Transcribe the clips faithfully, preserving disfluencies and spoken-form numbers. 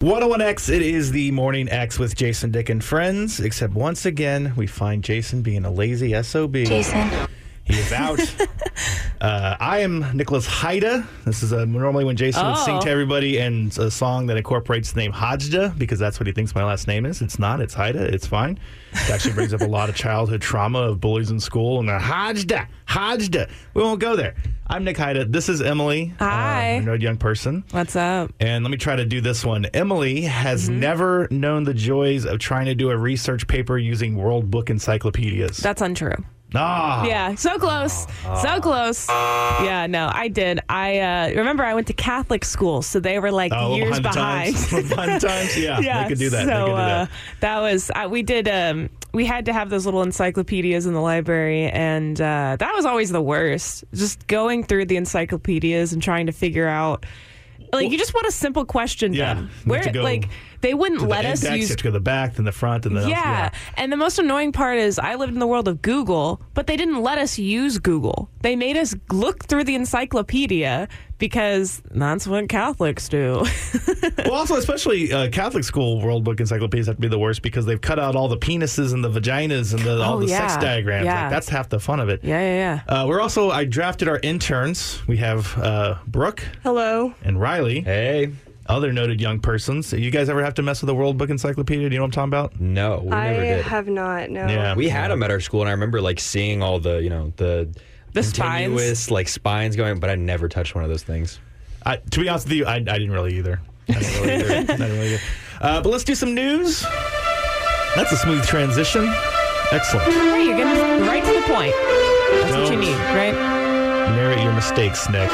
one oh one X, it is the Morning X with Jason, Dick, and friends. Except once again, we find Jason being a lazy S O B. Jason. He is out. uh, I am Nicholas Haida. This is uh, normally when Jason oh. would sing to everybody and a song that incorporates the name Hajda, because that's what he thinks my last name is. It's not. It's Haida. It's fine. It actually brings up a lot of childhood trauma of bullies in school. And they're, Hajda, Hajda. We won't go there. I'm Nick Haida. This is Emily. Hi. Uh, a young person. What's up? And let me try to do this one. Emily has mm-hmm. never known the joys of trying to do a research paper using World Book encyclopedias. That's untrue. Ah. Yeah, so close. Ah. So close. Yeah, no, I did. I uh, remember I went to Catholic school, so they were like oh, years behind. behind. behind the times? Yeah, yeah, they could do that. So they could do uh, that. that was, uh, we did, um, we had to have those little encyclopedias in the library, and uh, that was always the worst. Just going through the encyclopedias and trying to figure out, like, well, you just want a simple question yeah, done. Where, like, they wouldn't let us index, use... You have to go to the back, then the front, and the... Yeah. yeah, and the most annoying part is I lived in the world of Google, but they didn't let us use Google. They made us look through the encyclopedia because that's what Catholics do. Well, also, especially uh, Catholic school World Book encyclopedias have to be the worst because they've cut out all the penises and the vaginas and the, all oh, the yeah. sex diagrams. Yeah. Like, that's half the fun of it. Yeah, yeah, yeah. Uh, we're also... I drafted our interns. We have uh, Brooke. Hello. And Riley. Hey. Other noted young persons. You guys ever have to mess with a World Book encyclopedia? Do you know what I'm talking about? No, we I never did. have not, no. Yeah. We had them at our school, and I remember like seeing all the, you know, the, the continuous spines. like spines going, but I never touched one of those things. I, to be honest with you, I, I didn't really either. I didn't really either. I didn't really either. Uh, but let's do some news. That's a smooth transition. Excellent. Hey, you're getting right to the point. That's Don't what you need, right? Narrate your mistakes, Nick.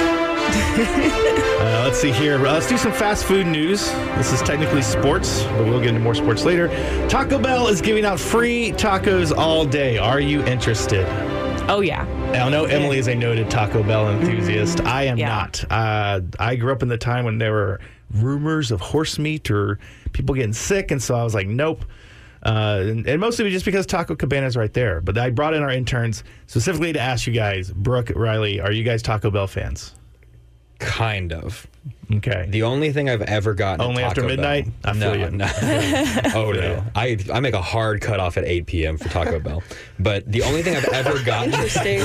uh, let's see here. Uh, let's do some fast food news. This is technically sports, but we'll get into more sports later. Taco Bell is giving out free tacos all day. Are you interested? Oh, yeah. I know Emily is a noted Taco Bell enthusiast. Mm-hmm. I am yeah. not. Uh, I grew up in the time when there were rumors of horse meat or people getting sick, and so I was like, nope. Uh, and, and mostly just because Taco Cabana is right there. But I brought in our interns specifically to ask you guys, Brooke, Riley, are you guys Taco Bell fans? Kind of. Okay. The only thing I've ever gotten only at after Taco midnight. Bell, I feel no, you. no. Oh no, I I make a hard cutoff at eight p.m. for Taco Bell. But the only thing I've ever gotten. Interesting.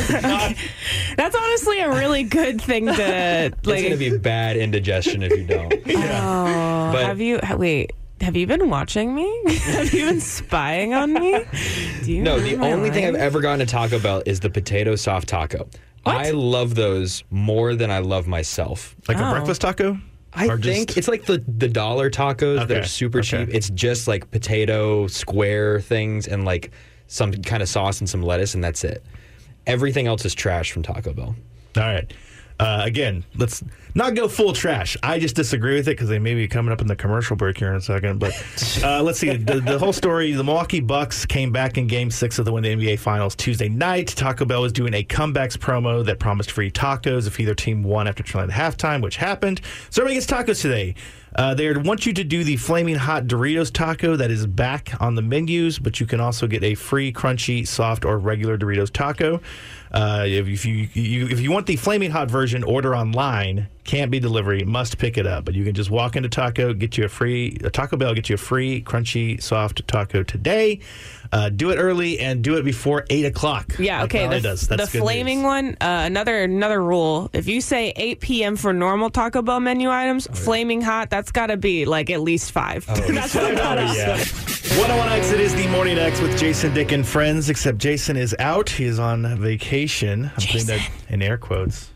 That's honestly a really good thing to like. It's going to be bad indigestion if you don't. Yeah. Oh, but, have you? Wait. Have you been watching me? Have you been spying on me? Do you no, the only life? thing I've ever gotten at Taco Bell is the potato soft taco. What? I love those more than I love myself. Like Oh. a breakfast taco? I Or think just- it's like the, the dollar tacos that Okay, are super okay. cheap. It's just like potato square things and like some kind of sauce and some lettuce, and that's it. Everything else is trash from Taco Bell. All right. Uh, again, let's not go full trash. I just disagree with it because they may be coming up in the commercial break here in a second. But uh, let's see. The, the whole story, the Milwaukee Bucks came back in Game six of the win the N B A Finals Tuesday night. Taco Bell was doing a comebacks promo that promised free tacos if either team won after trailing at halftime, which happened. So everybody gets tacos today. Uh, they want you to do the Flaming Hot Doritos taco that is back on the menus, but you can also get a free crunchy, soft, or regular Doritos taco. Uh, if, if you, you if you want the Flaming Hot version, order online. Can't be delivery. Must pick it up. But you can just walk into Taco, get you a free a Taco Bell, get you a free crunchy, soft taco today. Uh, do it early and do it before eight o'clock. Yeah, like okay. Riley The, does. That's the good flaming news. one, uh, another another rule. If you say eight p.m. for normal Taco Bell menu items, Oh, yeah. flaming hot, that's got to be like at least five. That's what I gotta Oh, yeah. say. one oh one X, it is the Morning X with Jason, Dick, and friends, except Jason is out. He is on vacation. I'm putting that in air quotes.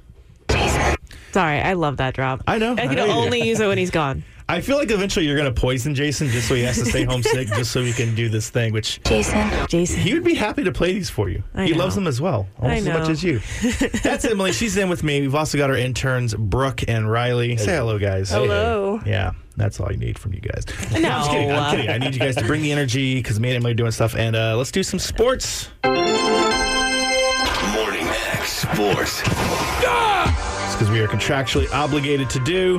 Sorry, I love that drop. I know. I I can know you do. only use it when he's gone. I feel like eventually you're going to poison Jason just so he has to stay home sick, just so he can do this thing, which Jason. Jason. he would be happy to play these for you. I he know. loves them as well, almost I as much know. as you. That's Emily. She's in with me. We've also got our interns, Brooke and Riley. Say hello, guys. Hello. Yeah, that's all you need from you guys. No. I'm just kidding. I'm kidding. I need you guys to bring the energy because me and Emily are doing stuff. And uh, let's do some sports. Morning X Sports. Because we are contractually obligated to do.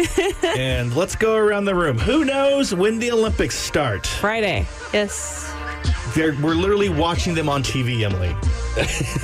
And let's go around the room. Who knows when the Olympics start? Friday. Yes. They're, we're literally watching them on T V, Emily. No. Wait, is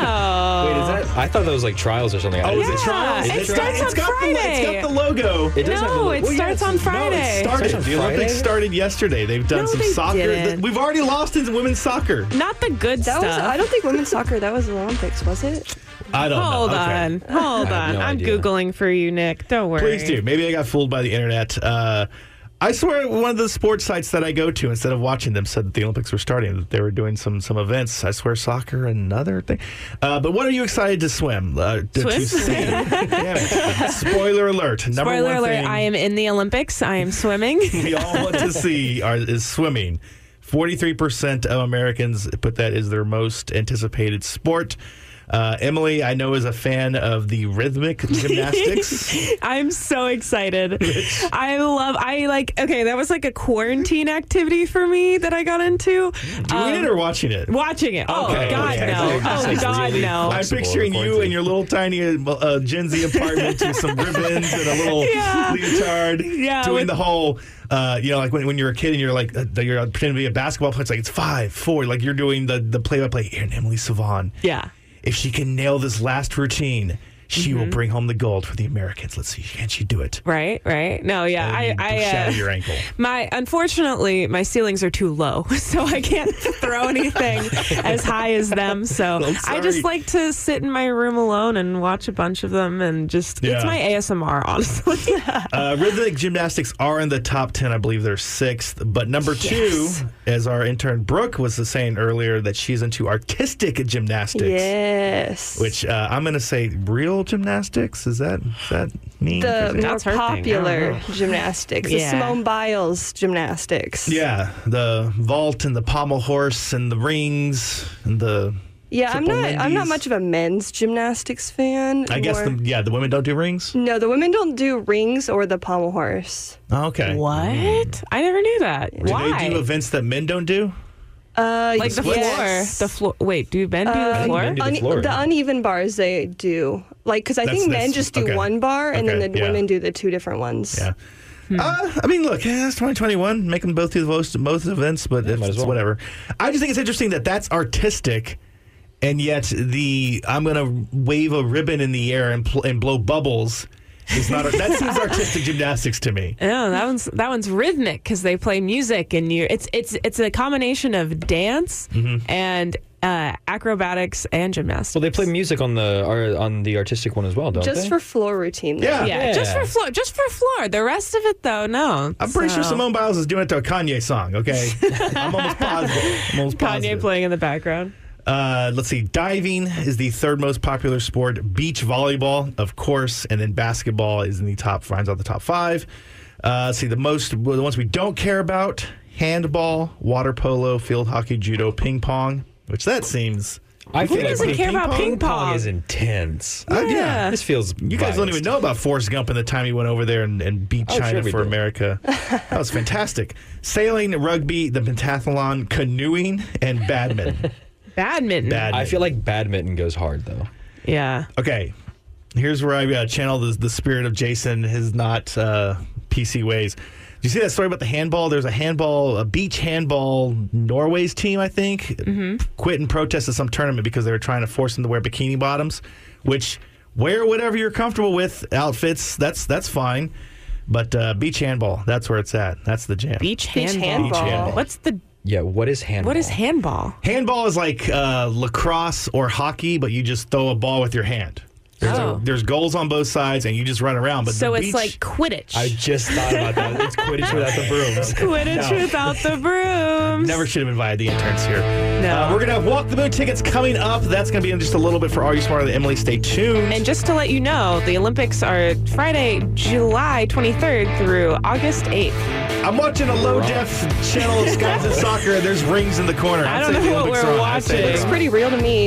that? I thought that was like trials or something. Oh, is it Yeah, trials? it Is starts It's on got the- Friday. It's got the logo. It does have the No, logo. it Well, yeah, starts on No, Friday. it started. Starts on The Olympics Friday? started yesterday. They've done No, some they soccer. didn't. We've already lost in women's soccer. Not the good That stuff. was. I don't think women's soccer. That was the Olympics, was it? I don't Hold know. Okay. on. Hold I have on. no I'm idea. Googling for you, Nick. Don't worry. Please do. Maybe I got fooled by the internet. Uh, I swear one of the sports sites that I go to, instead of watching them, said that the Olympics were starting, that they were doing some some events. I swear soccer, another thing. Uh, but what are you excited to swim? Uh, to, Swim? To see? Damn it. Spoiler alert. Number Spoiler one alert, thing I am in the Olympics. I am swimming. we all want to see are, is swimming. forty-three percent of Americans put that as their most anticipated sport. Uh, Emily, I know, is a fan of the rhythmic gymnastics. I'm so excited. I love, I like, okay, that was like a quarantine activity for me that I got into. Doing it or watching it? Watching it. Oh, Okay, God, okay. no. It's Oh, like God, really no. I'm flexible picturing you quarantine. in your little tiny uh, Gen Z apartment with some ribbons and a little Yeah. leotard, Yeah, doing with- the whole, uh, you know, like when, when you're a kid and you're like, uh, you're pretending to be a basketball player. It's like it's five, four, like you're doing the the play by play. Here, Emily Savon. Yeah. If she can nail this last routine, she Mm-hmm. will bring home the gold for the Americans. Let's see, can she do it? Right, right. No, yeah. And I, you I, shatter uh, your ankle. my, unfortunately, my ceilings are too low, so I can't throw anything as high as them. So I'm I just sorry. like to sit in my room alone and watch a bunch of them and just, Yeah. it's my A S M R, honestly. Uh, rhythmic gymnastics are in the top ten. I believe they're sixth. But number Yes. two, as our intern Brooke was saying earlier, that she's into artistic gymnastics. Yes. Which uh, I'm going to say real gymnastics. Is that is that mean? the more That's her thing. I don't popular know. gymnastics, Yeah. the Simone Biles gymnastics. Yeah, the vault and the pommel horse and the rings and the. Yeah, I'm Triple not. I'm not Lindy's. much of a men's gymnastics fan. I guess More- the, yeah, the women don't do rings. no, the women don't do rings or the pommel horse. Oh, okay. What? I never knew that. Do Why? they do events that men don't do? Uh, like the floor. yes. The floor. Wait, do men do Uh, the think floor? men do the Un- floor. the uneven bars they do. Like, because I That's- think men that's- just do okay. one bar and Okay, then the yeah. women do the two different ones. Yeah. Uh, I mean, look, yeah, it's twenty twenty-one. Make them both do most most events, but it's, might as well. whatever. I just think it's interesting that that's artistic, and yet the I'm going to wave a ribbon in the air and pl- and blow bubbles is not. That seems artistic gymnastics to me. No, that one's that one's rhythmic because they play music and you. It's it's it's a combination of dance Mm-hmm. and uh, acrobatics and gymnastics. Well, they play music on the ar- on the artistic one as well, don't Just they? for floor routine. though. Yeah. yeah, just Yeah. for floor, just for floor. The rest of it, though, no. I'm pretty sure So, Simone Biles is doing it to a Kanye song. Okay, I'm almost positive. I'm almost Kanye positive. playing in the background. Uh, let's see. Diving is the third most popular sport. Beach volleyball, of course, and then basketball is in the top. Finds out the top five. Uh, let's see. The most, well, the ones we don't care about: handball, water polo, field hockey, judo, ping pong. Which that seems. I Who feel doesn't like care ping about pong? ping ping pong pong? is intense. Uh, Yeah. This feels. You guys don't biased. even know about Forrest Gump and the time he went over there and, and beat Oh, China sure we for did. America. That was fantastic. Sailing, rugby, the pentathlon, canoeing, and badminton. Badminton. Badminton. I feel like badminton goes hard though. Yeah. Okay, here's where I uh, channel the, the spirit of Jason, his not uh, P C ways. Did you see that story about the handball? There's a handball, a beach handball Norway's team, I think, mm-hmm. quit and protested some tournament because they were trying to force them to wear bikini bottoms, which wear whatever you're comfortable with outfits. That's that's fine. But uh, beach handball, that's where it's at. That's the jam. Beach Beach handball. handball. Beach handball. What's the Yeah, what is handball? what is handball? Handball is like uh, lacrosse or hockey, but you just throw a ball with your hand. There's, Oh. a, there's goals on both sides, and you just run around. But So the it's beach, like Quidditch. I just thought about that. It's Quidditch without the brooms. Quidditch No. without the brooms. Never should have invited the interns here. No. Uh, we're going to have Walk the Moon tickets coming up. That's going to be in just a little bit for Are You Smarter Than Emily. Stay tuned. And just to let you know, the Olympics are Friday, July twenty-third through August eighth. I'm watching a low-def channel of Skies and Soccer, and there's rings in the corner. I I'd don't say know the what Olympics we're are on. I'd say watching. they're It's on. pretty real to me.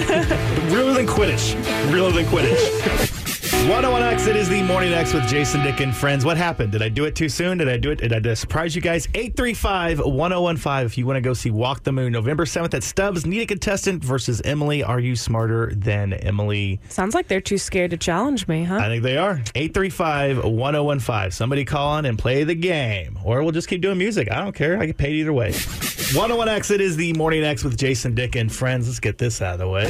Realer than Quidditch. Realer than Quidditch. one oh one X, it is the Morning X with Jason, Nick, and friends. What happened? Did I do it too soon? Did I do it? Did I, did I surprise you guys? eight three five, one oh one five if you want to go see Walk the Moon. November seventh at Stubbs. Need a contestant versus Emily. Are you smarter than Emily? Sounds like they're too scared to challenge me, huh? I think they are. eight three five, one oh one five. Somebody call in and play the game. Or we'll just keep doing music. I don't care. I get paid either way. one oh one X, it is the Morning X with Jason, Dick, and friends. Let's get this out of the way.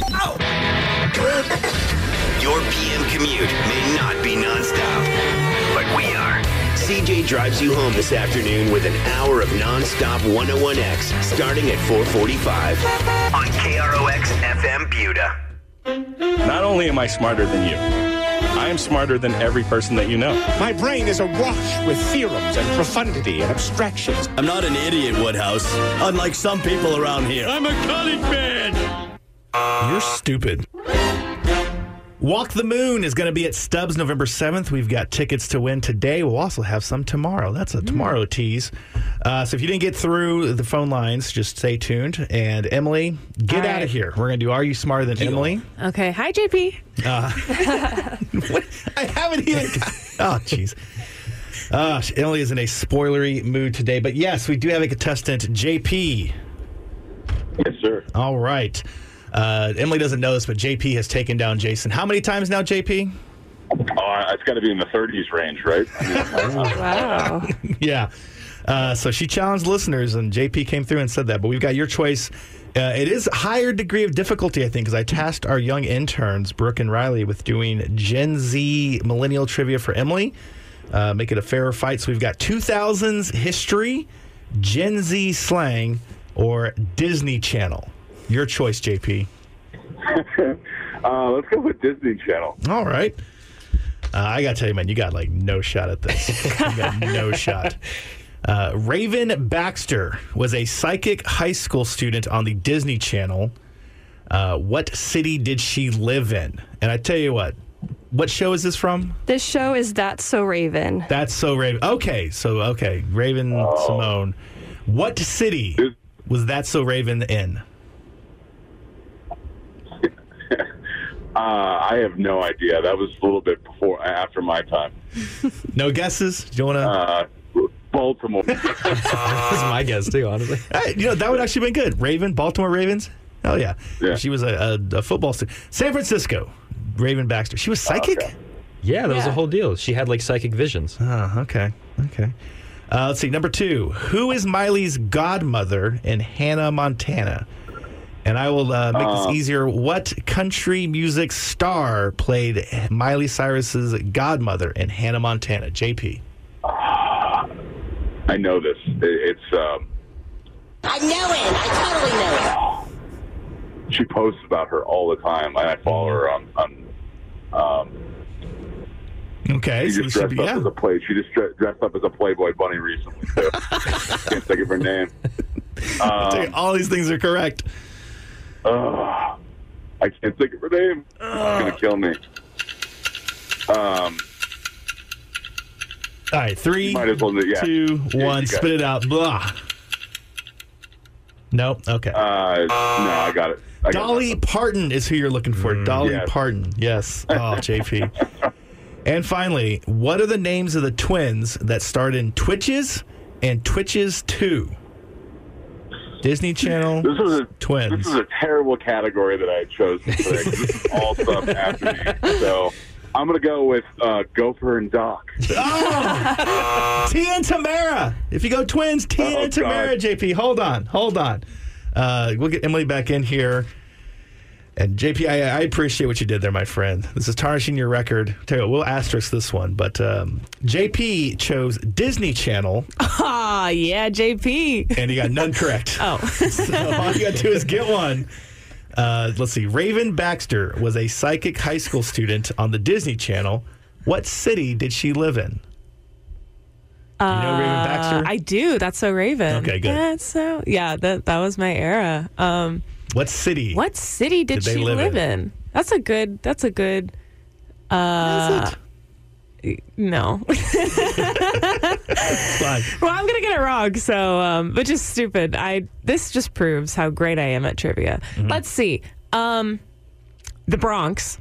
Your P M commute may not be nonstop, but we are. C J drives you home this afternoon with an hour of nonstop one oh one X starting at four forty-five on K R O X F M Buda. Not only am I smarter than you, I am smarter than every person that you know. My brain is awash with theorems and profundity and abstractions. I'm not an idiot, Woodhouse, unlike some people around here. I'm a college man. You're stupid. Walk the Moon is going to be at Stubbs November seventh. We've got tickets to win today. We'll also have some tomorrow. That's a tomorrow tease. Uh, so if you didn't get through the phone lines, just stay tuned. And Emily, get All out right. of here. We're going to do Are You Smarter Than Emily? Okay. Hi, J P. What? I haven't even got, oh, jeez. Uh, Emily is in a spoilery mood today. But yes, we do have a contestant, J P. Yes, sir. All right. Uh, Emily doesn't know this, but J P has taken down Jason. How many times now, J P? Oh, it's got to be in the thirties range, right? I mean, Wow. Yeah. Uh, so she challenged listeners, and J P came through and said that. But we've got your choice. Uh, it is a higher degree of difficulty, I think, because I tasked our young interns, Brooke and Riley, with doing Gen Z millennial trivia for Emily. Uh, make it a fairer fight. So we've got two thousands history, Gen Z slang, or Disney Channel. Your choice, J P. uh, let's go with Disney Channel. All right. Uh, I got to tell you, man, you got like no shot at this. You got no shot. Uh, Raven Baxter was a psychic high school student on the Disney Channel. Uh, what city did she live in? And I tell you what, what show is this from? This show is That's So Raven. That's So Raven. Okay, so, okay, Raven Simone. What city was That's So Raven in? Uh, I have no idea. That was a little bit before, after my time. No guesses? Do you want to? Uh, Baltimore. That's my guess, too, honestly. Hey, you know, that would actually been good. Raven, Baltimore Ravens. Hell yeah. Yeah. She was a, a, a football student. San Francisco, Raven Baxter. She was psychic? Okay. Yeah, that was Yeah. a whole deal. She had, like, psychic visions. Oh, okay. Okay. Uh, let's see. Number two. Who is Miley's godmother in Hannah Montana? And I will uh, make Uh, this easier. What country music star played Miley Cyrus's godmother in Hannah Montana? J P. I know this. It, it's, um, I know it. I totally know it. she posts about her all the time. I follow her on, on um, Okay. she So just this should dressed be, up yeah. as a play. She just dre- dressed up as a Playboy bunny recently, too. Can't think of her name. I'll tell you, Um, all these things are correct. uh, I can't think of her name. It's gonna kill me. Um, All right. Three, might as well do- yeah. two, Yeah, one. you got Spit it. it out. Blah. Nope. Okay. uh, no, I got it. I got Dolly nothing. Parton is who you're looking for. Dolly yes. Parton. Yes. Oh, J P. And finally, what are the names of the twins that starred in Twitches and Twitches two? Disney Channel This was a twins. This is a terrible category that I had chosen today. 'Cause this is all stuff after me. So I'm gonna go with uh, Gopher and Doc. Oh! Tia and Tamara. If you go twins, Tia Oh, and Tamara, God. J P. Hold on. Hold on. Uh, we'll get Emily back in here. And J P, I, I appreciate what you did there, my friend. This is tarnishing your record. Tell you what, we'll asterisk this one. But um, J P chose Disney Channel, Ah, yeah, J P. and he got none correct. Oh. So all you got to do is get one. Uh, let's see. Raven Baxter was a psychic high school student on the Disney Channel. What city did she live in? Do you know Raven Baxter? I do. That's So Raven. Okay, good. That's so. Yeah, that that was my era. Um, What city? what city did, Did they she live live, in? in? That's a good. That's a good. Uh, Is it? No. Fine. Well, I'm gonna get it wrong. So, um, but just stupid. I. This just proves how great I am at trivia. Mm-hmm. Let's see. Um, The Bronx.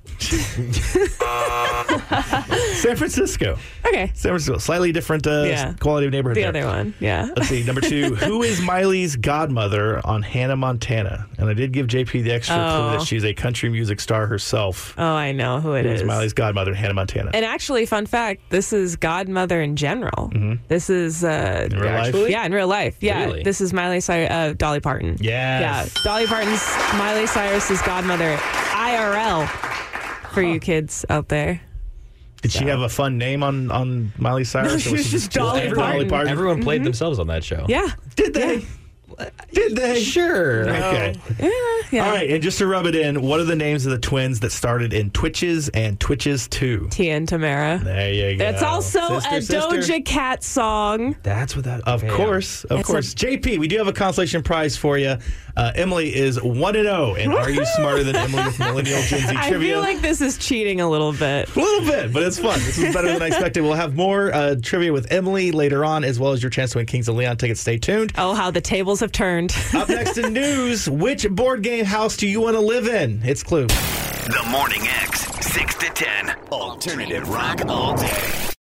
San Francisco. Okay. San Francisco. Slightly different uh, Yeah. quality of neighborhood The there. other one. Yeah. Let's see. Number two. Who is Miley's godmother on Hannah Montana? And I did give J P the extra Oh. clue that she's a country music star herself. Oh, I know who it Who is. is Miley's godmother in Hannah Montana? And actually, fun fact, this is Godmother in general. This is... Uh, in real life? Actually? Yeah, in real life. Yeah, Really? this is Miley Cyrus, uh, Dolly Parton. Yes. Yeah, Dolly Parton's Miley Cyrus's godmother, I R L, for you kids out there. Did she have a fun name on, on Miley Cyrus? No, or she was was just Dolly everyone- Parton. Everyone played themselves on that show. Yeah. Did they? Did they? Sure. Okay. Yeah. yeah. All right, and just to rub it in, what are the names of the twins that started in Twitches and Twitches two? Tia and Tamara. There you go. It's also Sister, a sister. Doja Cat song. That's what that. Of okay, course, of It's course. a- J P, we do have a consolation prize for you. Uh, Emily is one and zero, and are you smarter than Emily with Millennial Gen Z I trivia? feel like this is cheating a little bit. A little bit, but it's fun. This is better than I expected. We'll have more uh, trivia with Emily later on, as well as your chance to win Kings of Leon tickets. Stay tuned. Oh, how the tables have turned. Up next in news, which board game house do you want to live in? It's Clue. The Morning X, six to ten. Alternative rock all day.